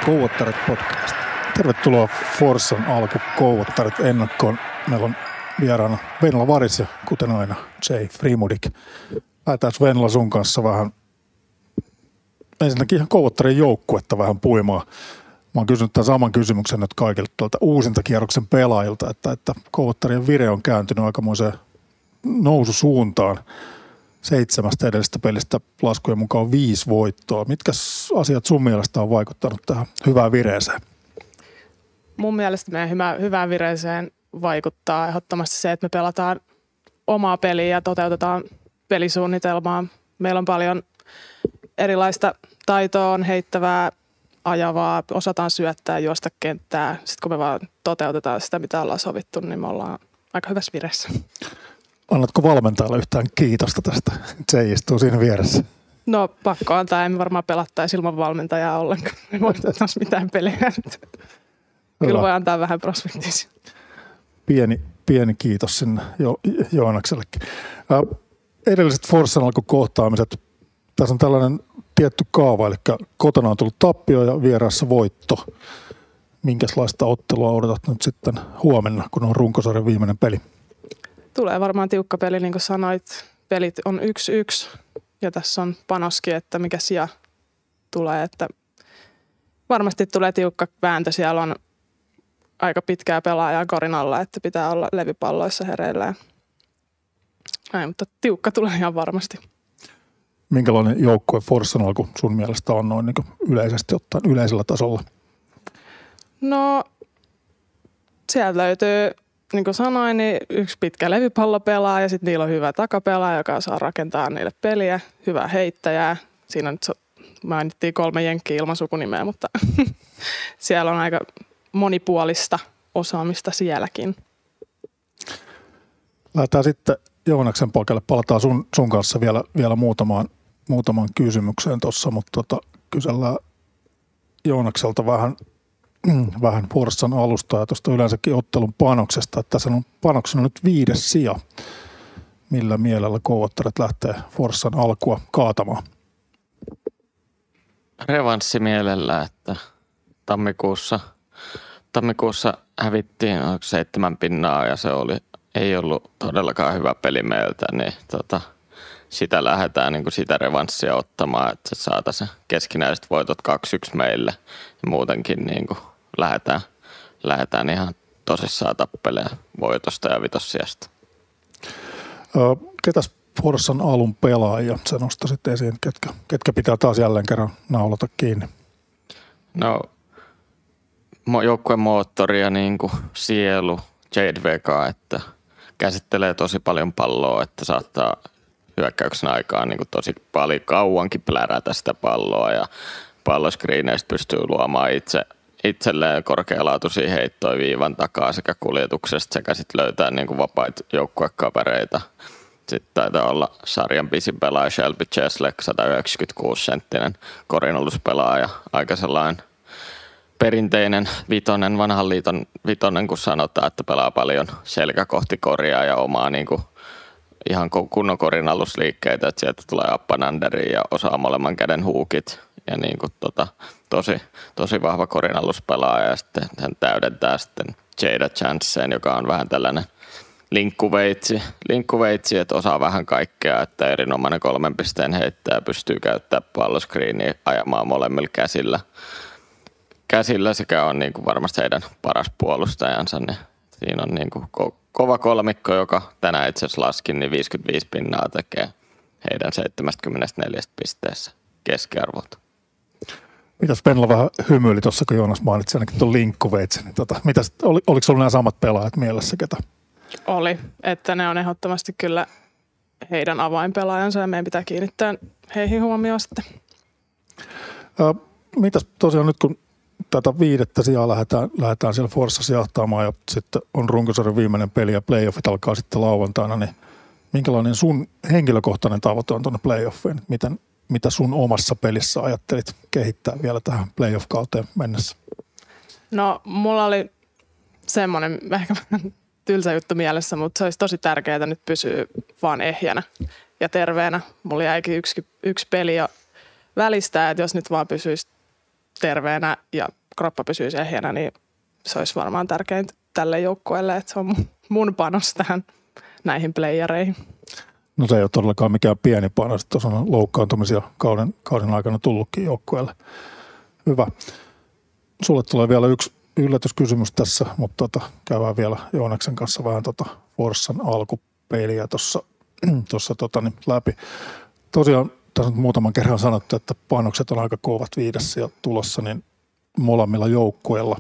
Kouvottaret podcast. Tervetuloa Forssan alku Kouvottaret ennakkoon. Meillä on vieraana Venla Varis ja kuten aina Jay Frimudik. Lähdetään Venla sun kanssa vähän ensinnäkin ihan Kouvottaren joukkuetta vähän puimaan. Mä oon kysynyt tämän saman kysymyksen nyt kaikilta tältä uusintakierroksen pelaajilta, että Kouvottarien vire on kääntynyt aikamoiseen noususuuntaan. 7 edellisestä pelistä laskujen mukaan 5 voittoa. Mitkä asiat sun mielestä on vaikuttanut tähän hyvään vireeseen? Mun mielestä meidän hyvään vireeseen vaikuttaa ehdottomasti se, että me pelataan omaa peliä ja toteutetaan pelisuunnitelmaa. Meillä on paljon erilaista taitoa, on heittävää, ajavaa, osataan syöttää, juosta kenttää. Sitten kun me vaan toteutetaan sitä, mitä ollaan sovittu, niin me ollaan aika hyvässä vireessä. Annatko valmentajalle yhtään kiitosta tästä? Se istuu siinä vieressä. No pakko antaa, emme varmaan pelattaisi ilman valmentajaa ollenkaan. Me voitettaisi mitään pelejä. Kyllä voi antaa vähän prospektiisi. Pieni kiitos sinne Joonaksellekin. Edelliset Forssan alkukohtaamiset. Tässä on tällainen tietty kaava, eli kotona on tullut tappio ja vieraassa voitto. Minkälaista ottelua odotat nyt sitten huomenna, kun on runkosarjan viimeinen peli? Tulee varmaan tiukka peli, niin kuin sanoit. Pelit on 1-1 ja tässä on panoskin, että mikä sija tulee. Että varmasti tulee tiukka vääntö. Siellä on aika pitkää pelaajaa korin alla, että pitää olla levypalloissa hereillä. Näin, mutta tiukka tulee ihan varmasti. Minkälainen joukkue Forssan alku sun mielestä on noin niin yleisesti ottaen yleisellä tasolla? No, sieltä löytyy, niin kuin sanoin, niin yksi pitkä levypallopelaaja ja sitten niillä on hyvä takapelaaja, joka saa rakentaa niille peliä. Hyvä heittäjää. Siinä nyt mainittiin 3 jenkkiä ilman sukunimeä, mutta siellä on aika monipuolista osaamista sielläkin. Lähdetään sitten Joonaksen paikalle. Palataan sun kanssa vielä muutamaan kysymykseen tuossa, mutta kysellään Joonakselta vähän Forssan alusta ja tuosta yleensäkin ottelun panoksesta. Että tässä on panoksena nyt 5. sija. Millä mielellä Kouvottaret lähtee Forssan alkua kaatamaan? Revanssi mielellä, että tammikuussa hävittiin 7 pinnaa ja se ei ollut todellakaan hyvä peli meiltä, niin sitä lähdetään niin kuin sitä revanssia ottamaan, että saataisiin keskinäiset voitot 2-1 meille ja muutenkin niin kuin lähdetään ihan tosissaan tappelemaan voitosta ja vitossijasta. Ketäs Forssan alun pelaajia sä nostasit esiin, ketkä pitää taas jälleen kerran naulata kiinni? No joukkueen moottori ja niin kuin sielu, JDVK, että käsittelee tosi paljon palloa, että saattaa hyökkäyksen aikaan niin kuin tosi paljon kauankin plärätä sitä palloa ja palloskriineistä pystyy luomaan itselleen korkealaatuisia heittoja viivan takaa sekä kuljetuksesta sekä sitten löytää niin kuin vapaita joukkuekavereita. Sitten taitaa olla sarjan pisin pelaaja Shelby Cheslek, 196-senttinen korinalluspelaaja, aika sellainen perinteinen vitonen, vanhan liiton vitonen, kun sanotaan, että pelaa paljon selkä kohti koria ja omaa niin kuin ihan kunnon korinallusliikkeitä, että sieltä tulee appananderi ja osaa molemman käden huukit ja niin kuin tosi vahva korinalluspelaaja ja sitten hän täydentää sitten Jada Chanceen, joka on vähän tällainen linkkuveitsi, että osaa vähän kaikkea, että erinomainen 3 pisteen heittäjä pystyy käyttämään palloskriiniä ajamaan molemmilla käsillä sekä on niin kuin varmasti heidän paras puolustajansa, niin siinä on niin kuin kova kolmikko, joka tänään itse asiassa laskin, niin 55 pinnaa tekee heidän 74 pisteessä keskiarvolta. Mitäs Venla vähän hymyili tuossa, kun Joonas mainitsi ainakin tuon linkkuveitsen. Niin oliko sulla nämä samat pelaajat mielessä, ketä? Oli, että ne on ehdottomasti kyllä heidän avainpelaajansa ja meidän pitää kiinnittää heihin huomioon sitten. Mitäs tosiaan nyt, kun tätä 5. sijaa lähdetään siellä Forssassa jahtaamaan ja sitten on runkosarjan viimeinen peli ja playoffit alkaa sitten lauantaina, niin minkälainen sun henkilökohtainen tavoite on tuonne playoffiin? Mitä sun omassa pelissä ajattelit kehittää vielä tähän playoff-kauteen mennessä? No mulla oli semmoinen ehkä tylsä juttu mielessä, mutta se olisi tosi tärkeää nyt pysyä vaan ehjänä ja terveenä. Mulla jäikin yksi peli jo välistä, että jos nyt vaan pysyisi terveenä ja kroppa pysyy ehjänä, niin se olisi varmaan tärkeintä tälle joukkueelle, että se on mun panos tähän näihin playereihin. No se ei ole todellakaan mikään pieni panos, että tuossa on loukkaantumisia kauden aikana tullutkin joukkueelle. Hyvä. Sulle tulee vielä yksi yllätyskysymys tässä, mutta käydään vielä Joonaksen kanssa vähän Forssan alkupeiliä tuossa läpi. Tosiaan tässä on muutaman kerran sanottu, että panokset on aika kovat viidessä ja tulossa niin molemmilla joukkueilla.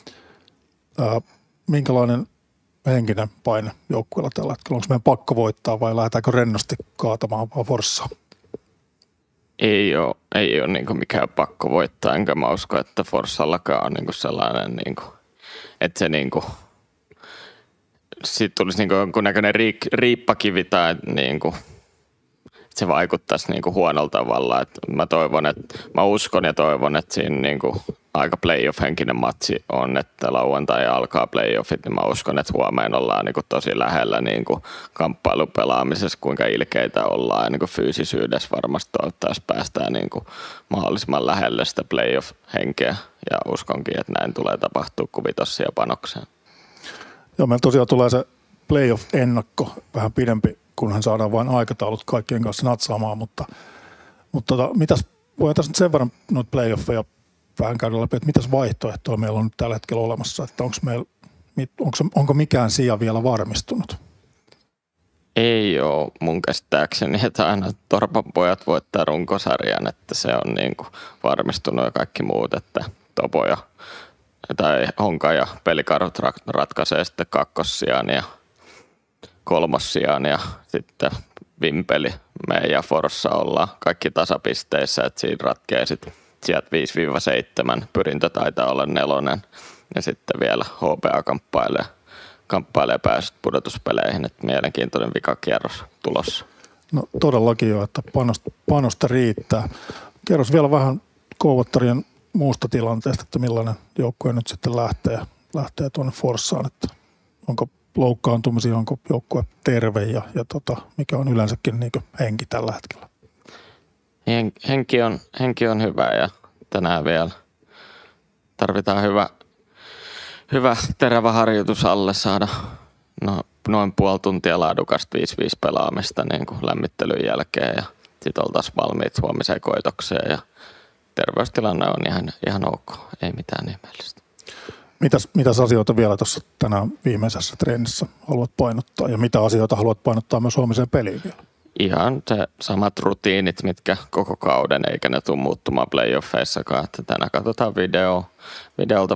Minkälainen henkinen paine joukkueella tällä hetkellä? Onko meidän pakko voittaa vai lähdetäänkö rennosti kaatamaan vaan Forssaa? Ei ole niin mikään pakko voittaa, enkä mä usko, että Forssallakaan on niin sellainen, niin kuin, että se niin kuin, siitä tulisi niin jonkunnäköinen riippakivi tai niin kuin, että se vaikuttaisi niin kuin huonolla tavalla. Että mä uskon ja toivon, että siinä niin kuin aika playoff-henkinen matsi on, että lauantai alkaa playoffit, niin mä uskon, että huomenna ollaan niin kuin tosi lähellä niin kuin kamppailupelaamisessa, kuinka ilkeitä ollaan ja niin kuin fyysisyydessä varmasti toivottavasti päästään niin kuin mahdollisimman lähelle sitä playoff-henkeä ja uskonkin, että näin tulee tapahtua kuin Vitossia ja Panokseen. Joo, meillä tosiaan tulee se playoff-ennakko vähän pidempi, kunhan saadaan vain aikataulut kaikkien kanssa natsaamaan, mutta mitäs, voidaan tässä nyt sen verran noita playoffeja vähän käydä läpi, että mitäs vaihtoehtoja meillä on nyt tällä hetkellä olemassa, että onko mikään sija vielä varmistunut? Ei ole mun käsittääkseni, että aina Torpan pojat voittaa runkosarjan, että se on niin kuin varmistunut ja kaikki muut, että Topoja tai Honka ja Pelikarhut ratkaisee sitten kakkossijan ja kolmossijan ja sitten Vimpeli, me ja Forssa ollaan kaikki tasapisteissä, että siinä ratkeaa sitten sieltä 5-7, pyrintö taitaa olla 4 ja sitten vielä HPA kamppailee pääsyt pudotuspeleihin, että mielenkiintoinen vikakierros tulossa. No todellakin jo, että panosta riittää. Kerros vielä vähän Kouvottarien muusta tilanteesta, että millainen joukkue nyt sitten lähtee tuonne Forssaan, että onko loukkaantumisia, onko joukkue terve ja mikä on yleensäkin niin kuin henki tällä hetkellä? Henki on hyvä ja tänään vielä tarvitaan hyvä terävä harjoitus alle saada noin puoli tuntia laadukasta 5-5 pelaamista niin kuin lämmittelyn jälkeen ja sitten oltaisiin valmiit huomiseen koitokseen ja terveystilanne on ihan ok, ei mitään ihmeellistä. Mitäs asioita vielä tuossa tänään viimeisessä treenissä haluat painottaa ja mitä asioita haluat painottaa myös huomiseen peliin vielä? Ihan se samat rutiinit, mitkä koko kauden, eikä ne tule muuttumaan playoffeissakaan. Että tänään katsotaan videolta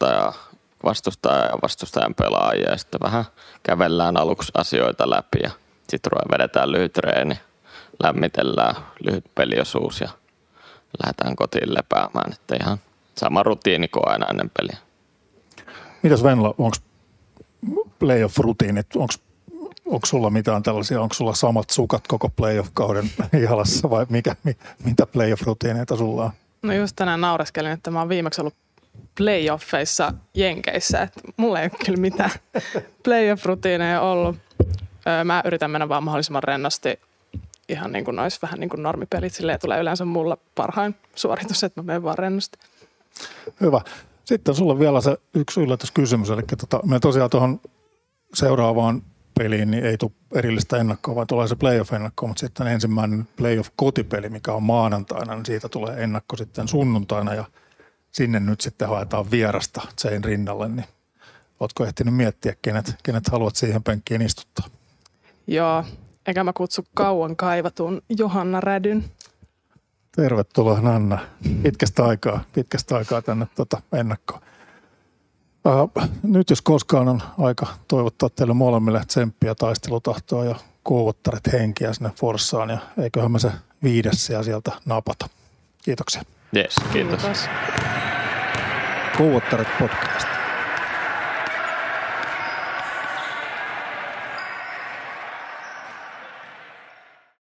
vastustajan pelaajia ja sitten vähän kävellään aluksi asioita läpi ja sitten vedetään lyhyt treeni, lämmitellään lyhyt peliosuus ja lähdetään kotiin lepäämään. Että ihan sama rutiini kuin aina ennen peliä. Mitäs Venla, onko playoff-rutiinit, onko sulla mitään tällaisia, onko sulla samat sukat koko playoff-kauden jalassa vai mitä playoff-rutiineita sulla on? No just tänään naureskelin, että mä oon viimeksi ollut playoffeissa Jenkeissä, että mulla ei ole kyllä mitään playoff-rutiineja ollut. Mä yritän mennä vaan mahdollisimman rennosti, ihan niin kuin nois vähän niin kuin normipelit, silleen tulee yleensä mulla parhain suoritus, että mä menen vaan rennosti. Hyvä. Sitten sulla vielä se yksi yllätyskysymys, eli me tosiaan tuohon seuraavaan peliin niin ei tule erillistä ennakkoa, vaan tulee se playoff-ennakko, mutta sitten ensimmäinen playoff-kotipeli, mikä on maanantaina, niin siitä tulee ennakko sitten sunnuntaina ja sinne nyt sitten haetaan vierasta Jayn rinnalle, niin ootko ehtinyt miettiä, kenet haluat siihen penkkiin istuttaa? Joo, eikä mä kutsu kauan kaivatun Johanna Rädyn. Tervetuloa Nanna. Pitkästä aikaa tänne ennakkoon. Nyt jos koskaan on aika toivottaa teille molemmille tsemppiä, taistelutahtoa ja Kouvottaret henkiä sinne Forssaan ja eiköhän me se 5. sieltä napata. Kiitoksia. Yes, kiitos. Kouvottaret podcast.